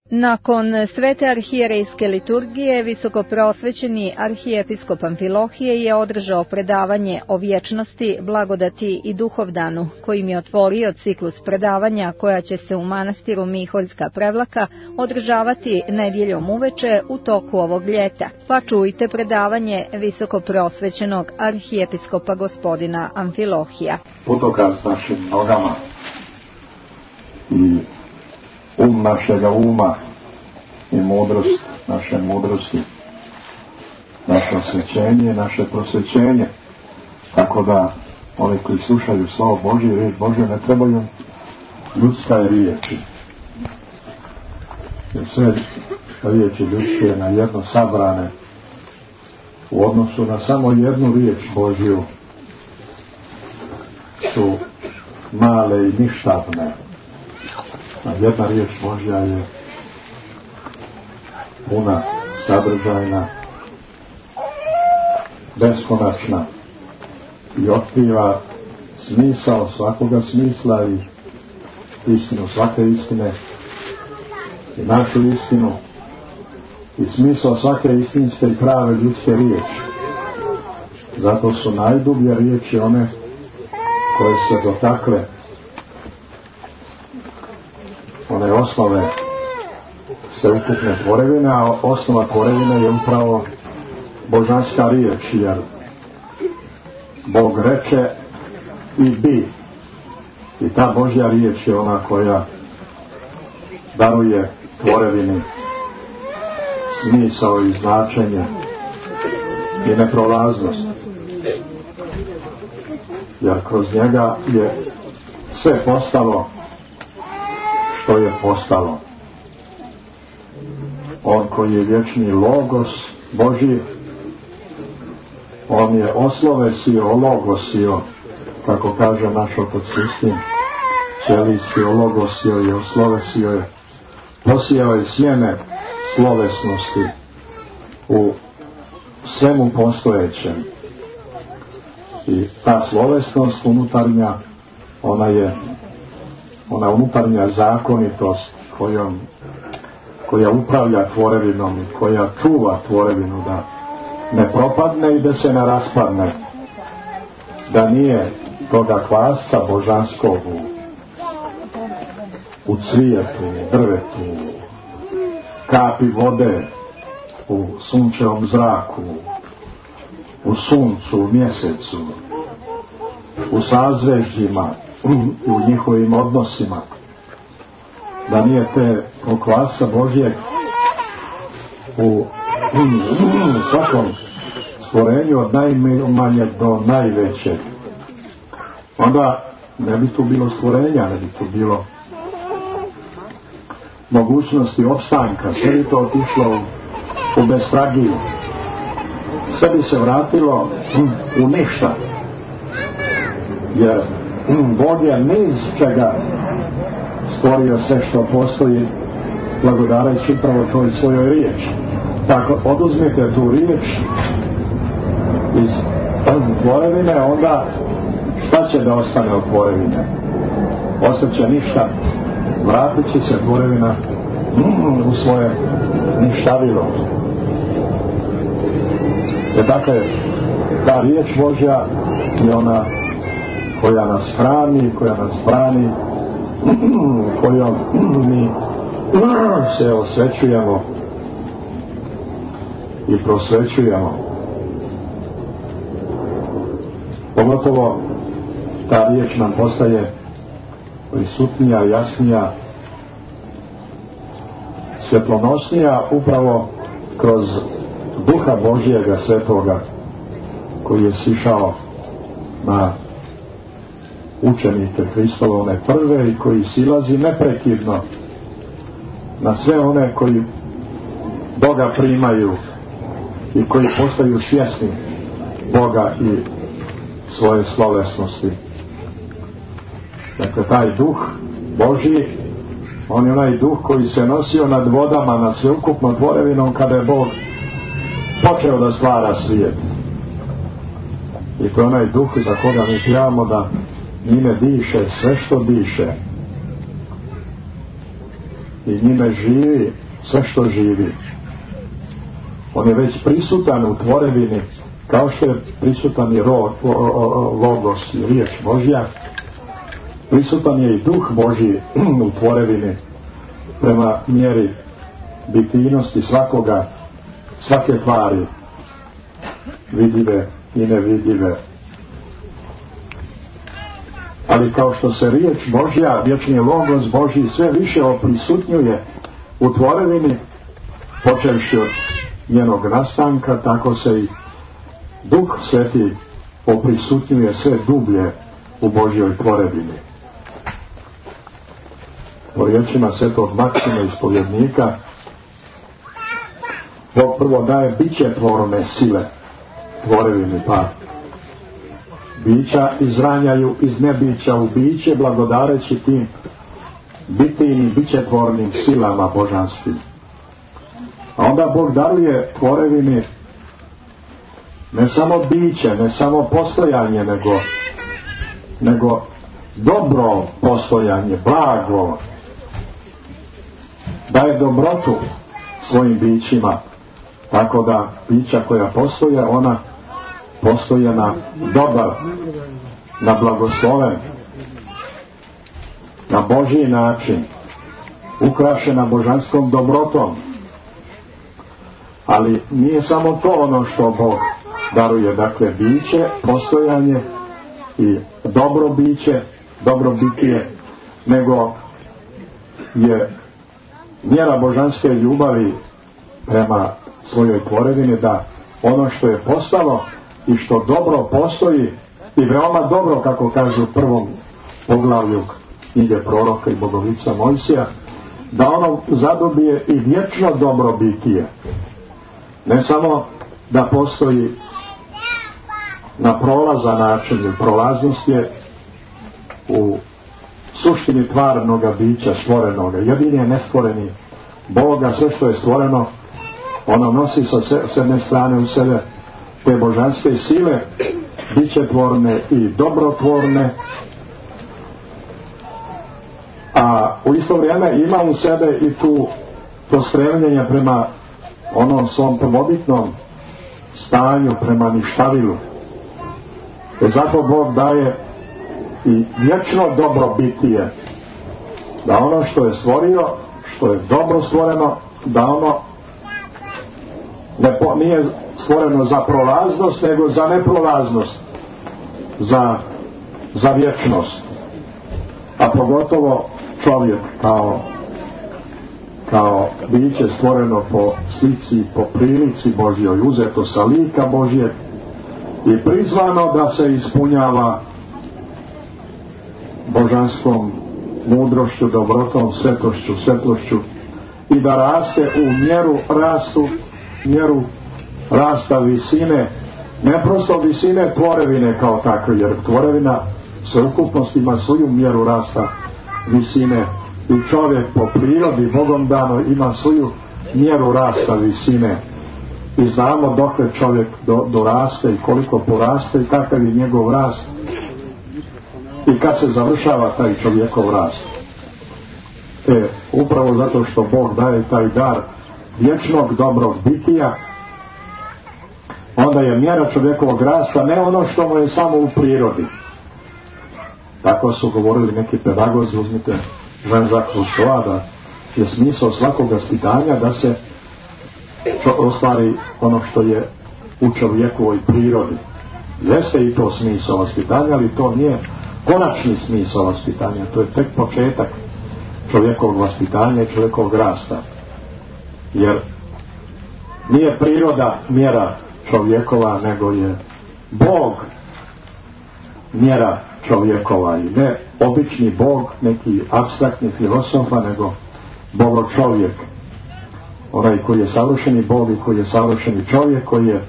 Nakon svete arhijerejske liturgije, visokoprosvećeni arhijepiskop Amfilohije je održao predavanje o vječnosti, blagodati i duhovdanu, kojim je otvorio ciklus predavanja koja će se u manastiru Miholjska Prevlaka održavati nedjeljom uveče u toku ovog ljeta. Pa čujte predavanje visokoprosvećenog arhijepiskopa gospodina Amfilohija. Putokaz našim nogama i našega uma i mudrost naše mudrosti, naše osvećenje, naše prosvećenje, tako da oni koji slušaju slovo Božje i riječ Božje ne trebaju ljudska riječi, jer sve riječi ljudske na jedno sabrane u odnosu na samo jednu riječ Božju su male i ništavne. Jedna riječ Božja je puna, sadržajna, beskonačna i otkriva smisao svakoga smisla i istinu svake istine i našu istinu i smisao svake istinske i prave ljudske riječi. Zato su najdublje riječi one koje se dotakle one osnove sveukupne tvorevine, a osnova tvorevine je upravo božanska riječ, jer Bog reče i bi. I ta Božja riječ je ona koja daruje tvorevini smisao i značenje i neprolaznost. Jer kroz njega je sve postalo što je postalo. On koji je vječni logos Božji, on je oslovesio, ologosio, kako kaže naš otac Sistin, ćelijski ologosio i oslovesio je, posijao je sjeme slovesnosti u svemu postojećem. I ta slovesnost unutarnja, ona unutarnja zakonitost koja upravlja tvorevinom i koja čuva tvorevinu da ne propadne i da se ne raspadne, da nije toga kvasca božanskog u cvijetu, u drvetu, kapi vode, u sunčevom zraku, u suncu, u mjesecu, u sazvežđima i u njihovim odnosima, da nije te kvasa Božjeg u svakom stvorenju od najmanjeg do najvećeg, onda ne bi tu bilo stvorenja, ne bi tu bilo mogućnosti opstanka, sve bi to otišlo u bestragiju, sve bi se vratilo u ništa, jer Bog je niz čega stvorio sve što postoji, blagodarajući upravo toj svojoj riječi. Tako oduzmite tu riječ iz tvorevine, onda šta će da ostane od tvorevine? Ostaće ništa, vratit će se tvorevina u svoje ništavilo. Dakle, ta riječ Božja je ona koja nas hrani, kojom mi se osvećujemo i prosvećujemo. Pogotovo ta riječ nam postaje prisutnija, jasnija, svjetlonosnija upravo kroz Duha Božjega Svetoga koji je sišao na učenike Hristove, one prve, i koji silazi neprekidno na sve one koji Boga primaju i koji postaju svjesni Boga i svoje slovesnosti. Dakle, taj Duh Božji, on je onaj Duh koji se nosio nad vodama, nad sveukupnom tvorevinom kada je Bog počeo da stvara svijet. I to je onaj Duh za koga mi trebamo da njime diše sve što diše. i njime živi sve što živi. On je već prisutan u tvorevini, kao što je prisutan i logos i riječ Božja. Prisutan je i duh Božji u tvorevini prema mjeri bitijnosti svake tvari, vidljive i nevidljive. Ali kao što se riječ Božja, vječni logos Božji sve više oprisutnjuje u tvorevini, počevši od njenog nastanka, tako se i Duh Sveti oprisutnjuje sve dublje u Božjoj tvorevini. Po riječima svetog Maksima ispovjednika, Bog prvo daje biće tvorne sile tvorevini, pa bića izranjaju iz nebića u biće, blagodareći tim bitijnim bićetvornim silama božanskim. A onda Bog daruje tvorevini ne samo biće, ne samo postojanje, nego dobro postojanje, blago. Daje dobrotu svojim bićima, tako da bića koja postoje, ona postoje na dobar, na blagosloven, na Božji način, ukrašena božanskom dobrotom. Ali nije samo to ono što Bog daruje, dakle biće, postojanje i dobro biće, dobro bitije, nego je mjera božanske ljubavi prema svojoj tvorevini da ono što je postalo i što dobro postoji i veoma dobro, kako kaže u prvom poglavlju knjige proroka i bogovica Mojsija, da ono zadobije i vječno dobro bitije. Ne samo da postoji na prolazan način, jer prolaznost je u suštini tvarnoga bića stvorenoga. Jedini je nestvoreni Boga, sve što je stvoreno, ono nosi s jedne strane u sebe te božanske sile, bićetvorne i dobrotvorne, a u isto vrijeme ima u sebe i to stremljenje prema onom svom prvobitnom stanju, prema ništavilu. Zato Bog daje i vječno dobro bitije, da ono što je stvorio, što je dobro stvoreno, da ono nije stvoreno za prolaznost, nego za neprolaznost, za vječnost. A pogotovo čovjek kao biće stvoreno po slici, po prilici Božjoj, uzeto sa lika Božjeg i prizvano da se ispunjava božanskom mudrošću, dobrotom, svetošću i da raste u mjeru rasta visine, ne prosto visine tvorevine kao takve, jer tvorevina sveukupnost ima svoju mjeru rasta visine i čovjek po prirodi Bogom dano ima svoju mjeru rasta visine i znamo dokle čovjek doraste i koliko poraste i kakav je njegov rast i kad se završava taj čovjekov rast. Upravo zato što Bog daje taj dar vječnog dobrog bitija, onda je mjera čovjekovog rasta ne ono što mu je samo u prirodi. Tako su govorili neki pedagozi, uzmite Jean-Jacques Rousseau, da je smisao svakog vaspitanja da se ostvari ono što je u čovjekovoj prirodi. Jeste i to smisao vaspitanja, ali to nije konačni smisao vaspitanja, to je tek početak čovjekovog vaspitanja i čovjekovog rasta. Jer nije priroda mjera čovjekova, nego je Bog mjera čovjekova, i ne obični Bog, neki apstraktni filosofa, nego Bogo čovjek, onaj koji je savršeni Bog i koji je savršeni čovjek, koji je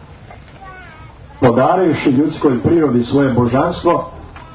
podarivši ljudskoj prirodi svoje božanstvo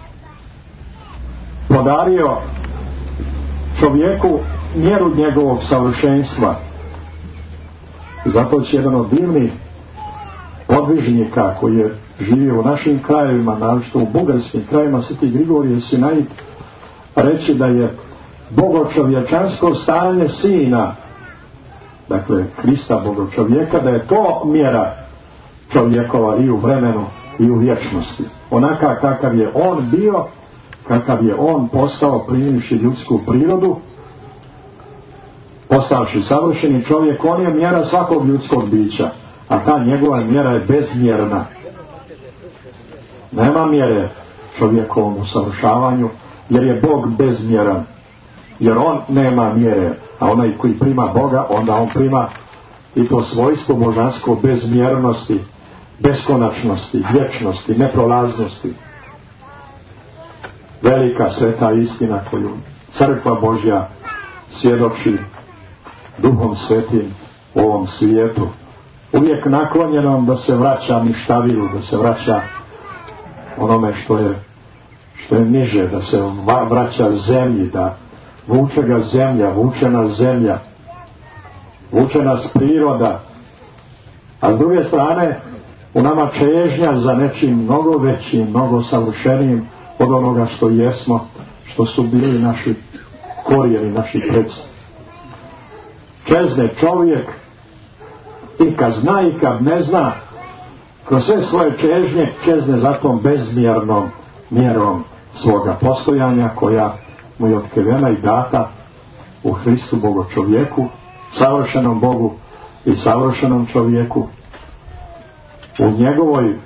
podario čovjeku mjeru njegovog savršenstva. I zato će jedan od divnih podvižnika koji je živio u našim krajevima, naročito u bugarskim krajevima, Sveti Grigorije Sinait, reći da je bogočovječansko stanje Sina, dakle Krista bogočovjeka, da je to mjera čovjekova i u vremenu i u vječnosti. Onaka kakav je on bio, kakav je on postao primivši ljudsku prirodu, postavši savršeni čovjek, on je mjera svakog ljudskog bića, a ta njegova mjera je bezmjerna. Nema mjere čovjekovom usavršavanju, jer je Bog bezmjeran, jer on nema mjere, a onaj koji prima Boga, onda on prima i to svojstvo božansko bezmjernosti, beskonačnosti, vječnosti, neprolaznosti. Velika sveta istina koju Crkva Božja svjedoči Duhom Svetim u ovom svijetu, uvijek naklonjenom da se vraća ništavilu, da se vraća onome što je niže, da se vraća zemlji, da vuče ga zemlja, vuče nas zemlja, vuče nas priroda, a s druge strane u nama čežnja za nečim mnogo većim, mnogo savršenijim od onoga što jesmo, što su bili naši korijeni, naši predci. Čezne čovjek i kad zna i kad ne zna, kroz sve svoje čežnje čezne za tom bezmjernom mjerom svoga postojanja koja mu je otkrivena i data u Hristu bogočovjeku, savršenom Bogu i savršenom čovjeku, u njegovoj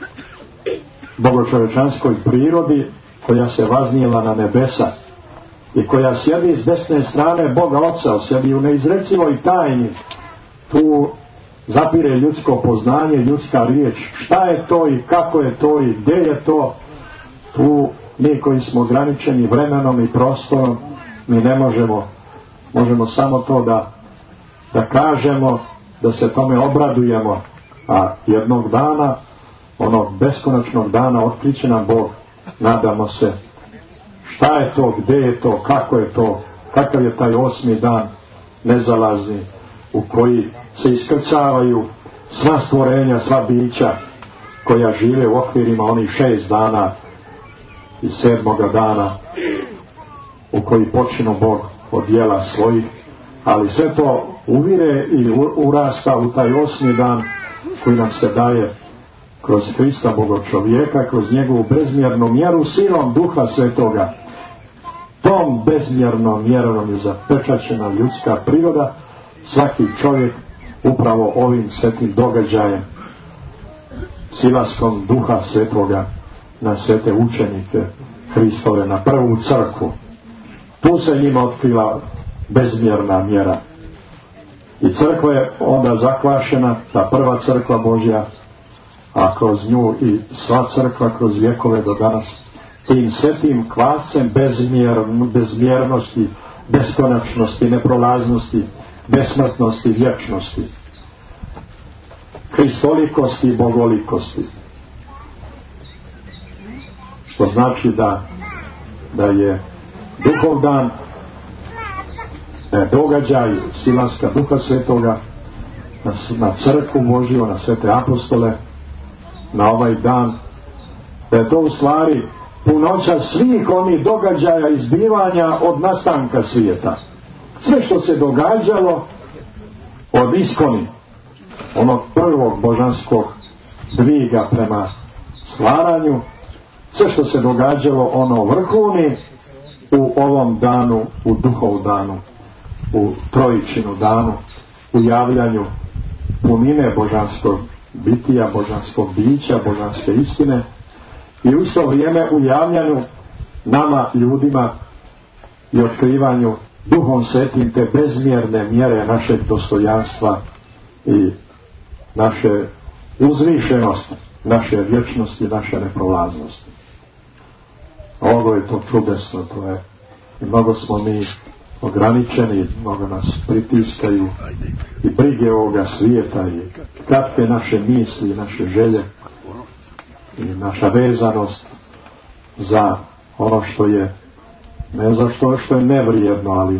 bogočovječanskoj prirodi koja se vaznijela na nebesa i koja sjedi s desne strane Boga Oca, sjedi u neizrecivoj tajni. Tu zapire ljudsko poznanje, ljudska riječ, šta je to i kako je to i gdje je to. Tu mi koji smo ograničeni vremenom i prostorom, mi ne možemo samo to da kažemo, da se tome obradujemo, a jednog dana, onog beskonačnog dana, otkriće nam Bog, nadamo se, šta je to, gdje je to, kako je to, kakav je taj 8. dan nezalazni u koji se iskrcavaju sva stvorenja, sva bića koja žive u okvirima onih 6 dana i 7. dana u koji počinu Bog od djela svojih, ali sve to uvire i urasta u taj 8. dan koji nam se daje kroz Krista bogočovjeka, kroz njegovu bezmjernu mjeru silom Duha Svetoga. Tom bezmjernom mjerom je zapečaćena ljudska priroda, svaki čovjek upravo ovim svetim događajem, silaskom Duha Svetoga na svete učenike Hristove, na prvu crkvu. Tu se njima otkrila bezmjerna mjera. I crkva je onda zakvašena, ta prva crkva Božja, a kroz nju i sva crkva kroz vjekove do danas, tim svetim kvascem bezmjernosti, beskonačnosti, neprolaznosti, besmrtnosti, vječnosti, kristolikosti i bogolikosti. Što znači da je Duhov dan, događaj silaska Duha Svetoga na crkvu Božju, na svete apostole, na ovaj dan, da je to u stvari punoća svih onih događaja izbivanja od nastanka svijeta. Sve što se događalo od iskoni, onog prvog božanskog dviga prema stvaranju, sve što se događalo ono vrhuni u ovom danu, u Duhov danu, u Trojičinu danu, u javljanju punine božanskog bitija, božanskog bića, božanske istine i u isto vrijeme u javljanju nama ljudima i otkrivanju Duhom Svetim te bezmjerne mjere našeg dostojanstva i naše uzvišenosti, naše vječnosti, naše neprolaznosti. Ovo je to čudesno, to je, i mnogo smo mi ograničeni, mnogo nas pritiskaju i brige ovoga svijeta i kratke naše misli i naše želje i naša vezanost za ono što je, ne za što je nevrijedno, ali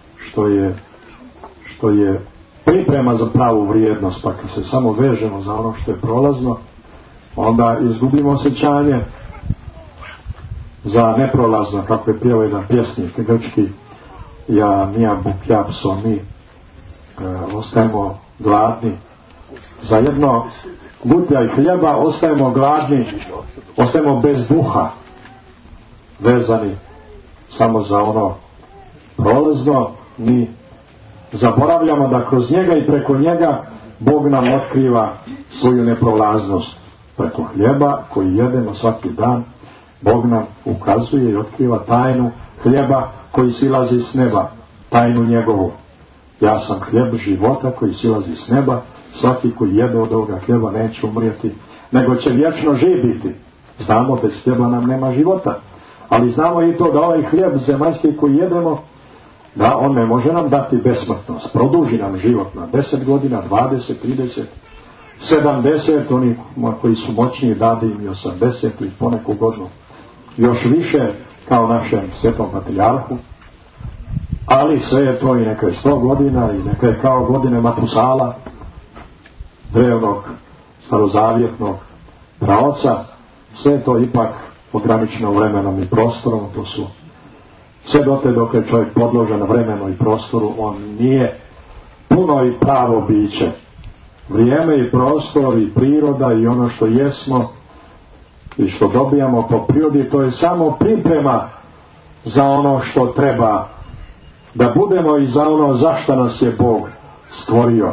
što je priprema za pravu vrijednost, pa kad se samo vežemo za ono što je prolazno, onda izgubimo osjećanje za neprolazno, kako je pjevao jedan pjesnik grčki, nija bukjapso, mi ostajemo gladni. Za jedno gutljaj hljeba ostajemo gladni, ostajemo bez duha, vezani samo za ono prolazno. Mi zaboravljamo da kroz njega i preko njega Bog nam otkriva svoju neprolaznost. Preko hljeba koji jedemo svaki dan Bog nam ukazuje i otkriva tajnu hljeba koji silazi s neba, tajnu njegovu. Ja sam hljeb života koji silazi s neba, svaki koji jede od ovoga hljeba neće umrijeti, nego će vječno živjeti. Znamo, bez hljeba nam nema života, ali znamo i to da ovaj hljeb zemaljski koji jedemo, da on ne može nam dati besmrtnost, produži nam život na 10 godina, 20, 30, 70, oni koji su moćniji dade im i 80 i poneku godinu još više, kao našem svetom patrijarhu, ali sve je to i neka je 100 godina i neka je kao godine Matusala, drevnog starozavjetnog praoca, sve je to ipak ograničeno vremenom i prostorom. To su sve dote dok je čovjek podložen vremenu i prostoru, on nije puno i pravo biće. Vrijeme i prostor i priroda i ono što jesmo i što dobijamo po prirodi, to je samo priprema za ono što treba da budemo i za ono zašto nas je Bog stvorio.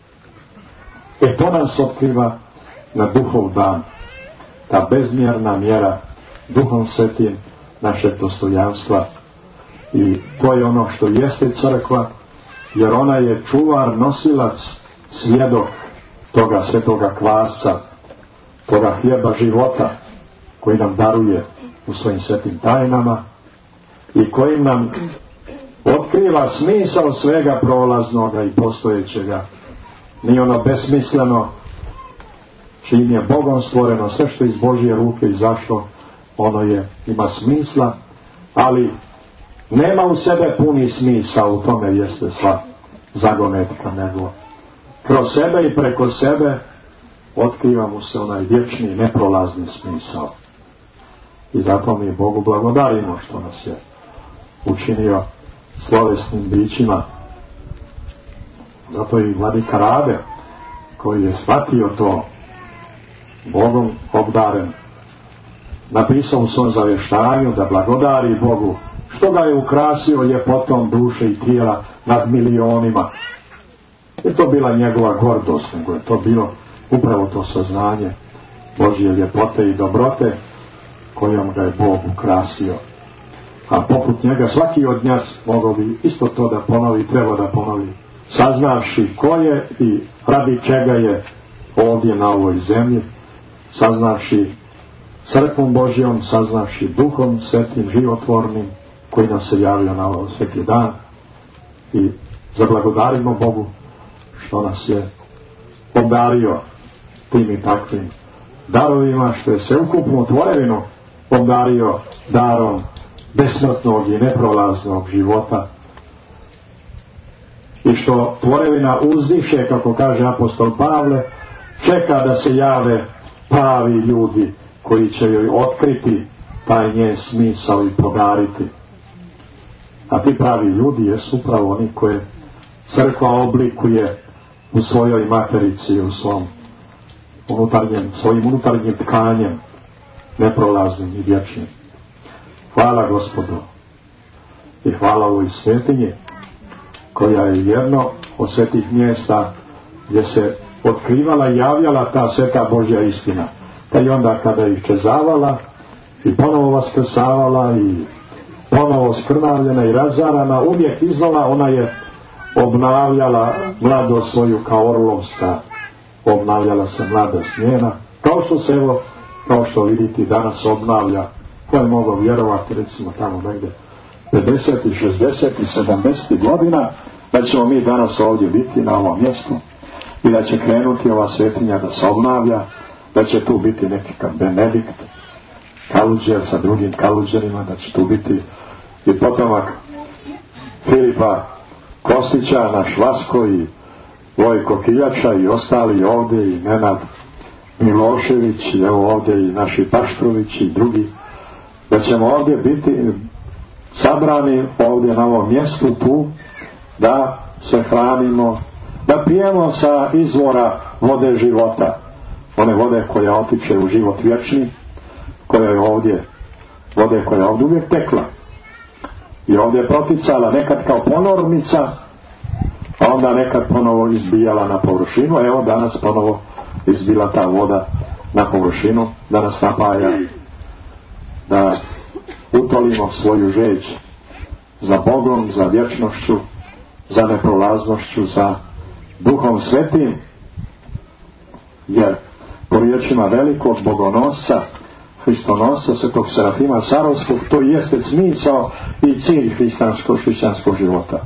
To nas otkriva na duhov dan, ta bezmjerna mjera Duhom Svetim našeg dostojanstva. I to je ono što jeste crkva, jer ona je čuvar, nosilac, svjedok toga svetoga kvasca, toga hljeba života koji nam daruje u svojim svetim tajnama i koji nam otkriva smisao svega prolaznoga i postojećega. Nije ono besmisleno čim je Bogom stvoreno, sve što iz Božje ruke izašlo, ono ima smisla, ali nema u sebe puni smisao, u tome jeste sva zagonetka, nego kroz sebe i preko sebe otkriva mu se onaj vječni, neprolazni smisao. I zato mi Bogu blagodarimo što nas je učinio slovesnim bićima. Zato i vladika Rade, koji je shvatio to, Bogom obdaren, napisao u svom zavještanju da blagodari Bogu, što ga je ukrasio ljepotom duše i tijela nad milionima. Je to bila njegova gordost, nego je to bilo upravo to saznanje Božje ljepote i dobrote kojom ga je Bog ukrasio. A poput njega svaki od nas mogao bi isto to da ponovi, treba da ponovi, saznavši ko je i radi čega je ovdje na ovoj zemlji, saznavši crkvom Božjom, saznavši Duhom Svetim, životvornim, koji nam se javio na ovaj sveti dan, i zablagodarimo Bogu što nas je obdario tim i takvim darovima, što je sveukupnu tvorevinu obdario darom besmrtnog i neprolaznog života, i što tvorevina uzdiše, kako kaže apostol Pavle, čeka da se jave pravi ljudi koji će joj otkriti taj njen smisao i podariti. A ti pravi ljudi jesu upravo oni koje crkva oblikuje u svojoj materici, u svom svojim unutarnjim tkanjem, neprolaznim i vječnim. Hvala Gospodu i hvala ovoj svetinji, koja je jedno od svetih mjesta gdje se otkrivala i javljala ta sveta Božja istina, pa i onda kada je iščezavala i ponovo vaskrsavala i ponovo skrnavljena i razarana, uvijek iznova ona je obnavljala mladost svoju kao orlovska, obnavljala se mladost njena, kao što se, evo, kao što vidite danas obnavlja. Ko je mogao vjerovati, recimo tamo negdje 50, 60 i 70 godina, da ćemo mi danas ovdje biti na ovom mjestu i da će krenuti ova svetinja da se obnavlja, da će tu biti nekakav Benedikt Kaluđer sa drugim Kaluđerima, da će tu biti i potomak Filipa Kostića, naš Vasko i Vojko Kiljača i ostali ovdje, i Nenad Milošević, i evo ovdje i naši Paštrović i drugi, da ćemo ovdje biti sabrani ovdje na ovom mjestu tu, da se hranimo, da pijemo sa izvora vode života, one vode koja otiče u život vječni, koja je ovdje, vode koja je ovdje uvijek tekla i ovdje je proticala nekad kao ponornica, a onda nekad ponovo izbijala na površinu. Evo danas ponovo izbila ta voda na površinu, da nas napaja, da utolimo svoju žeđ za Bogom, za vječnošću, za neprolaznošću, za Duhom Svetim, jer po riječima velikog bogonosca, Hristonosca, svetog Serafima Sarovskog, to jeste smisao i cilj hrišćanskog života.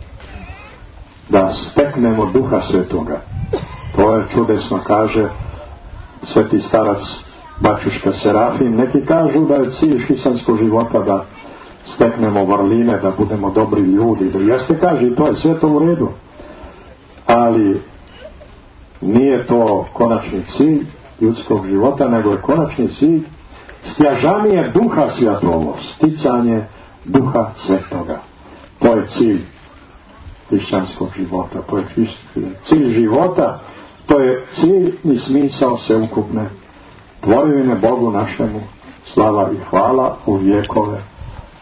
Da steknemo Duha Svetoga. To je čudesno, kaže sveti starac Bačuška Serafim. Neki kažu da je cilj hrišćanskog života da steknemo vrline, da budemo dobri ljudi. Da jeste, kaže, i to je sve to u redu. Ali nije to konačni cilj ljudskog života, nego je konačni cilj stjažanje Duha Svetoga, sticanje Duha Svetoga. To je cilj hrišćanskog života, to je cilj života, to je cilj i smisao sveukupne tvorevine. Bogu našemu slava i hvala u vjekove.